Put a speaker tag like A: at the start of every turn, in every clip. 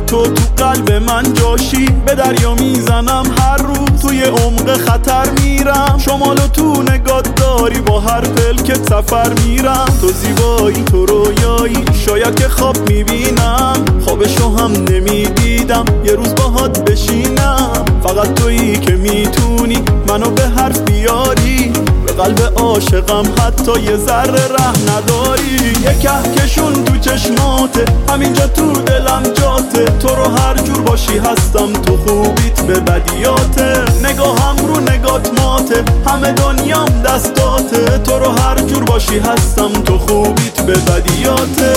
A: تو قلب من جاشی. به دریا میزنم هر روز، توی عمق خطر میرم. شمال و تو نگات داری، با هر پلکت سفر میرم. تو زیبایی، تو رویایی، شاید که خواب میبینم. خوابشو هم نمیدیدم یه روز باهات بشینم. فقط تویی که میتونی منو به حرف بیاری. به قلب عاشقم حتی یه ذره ره نداری. یه کهکشون تو چشماته، همینجا تو دلم جاته. تو رو هر جور باشی هستم، تو خوبیت به بدیاته. نگاهم رو نگات ماته، همه دنیام دستاته. تو رو هر جور باشی هستم، تو خوبیت به بدیاته.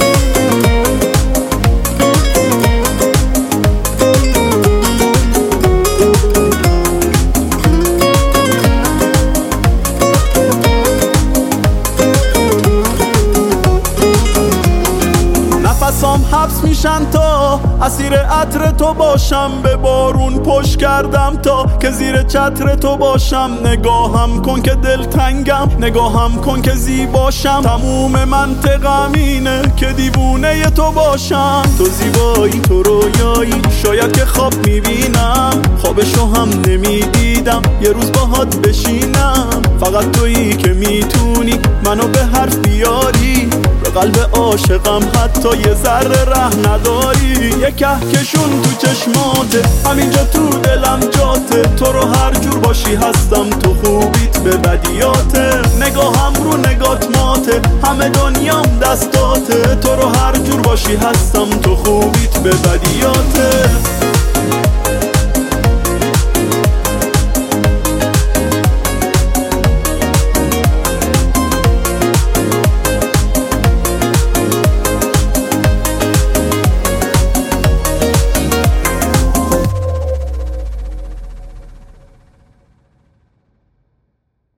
A: نفسام حبس میشن تا اسیر عطر تو باشم. به بارون پشت کردم تا که زیر چتر تو باشم. نگاهم کن که دلتنگم، نگاهم کن که زیباشم. تموم منطقم اینه که دیوونه تو باشم. تو زیبایی، تو رویایی، شاید که خواب میبینم. خوابشو هم نمیدیدم یه روز باهات بشینم. فقط تویی که میتونی منو به حرف بیاری. به قلب عاشقم حتی یه ذره ره نداری. یه کهکشون تو چشماته، همینجا تو دلم جاته. تو رو هر جور باشی هستم، تو خوبیت به بدیاته. نگاهم رو نگات ماته، همه دنیام دستاته. تو رو هر جور باشی هستم، تو خوبیت به بدیاته.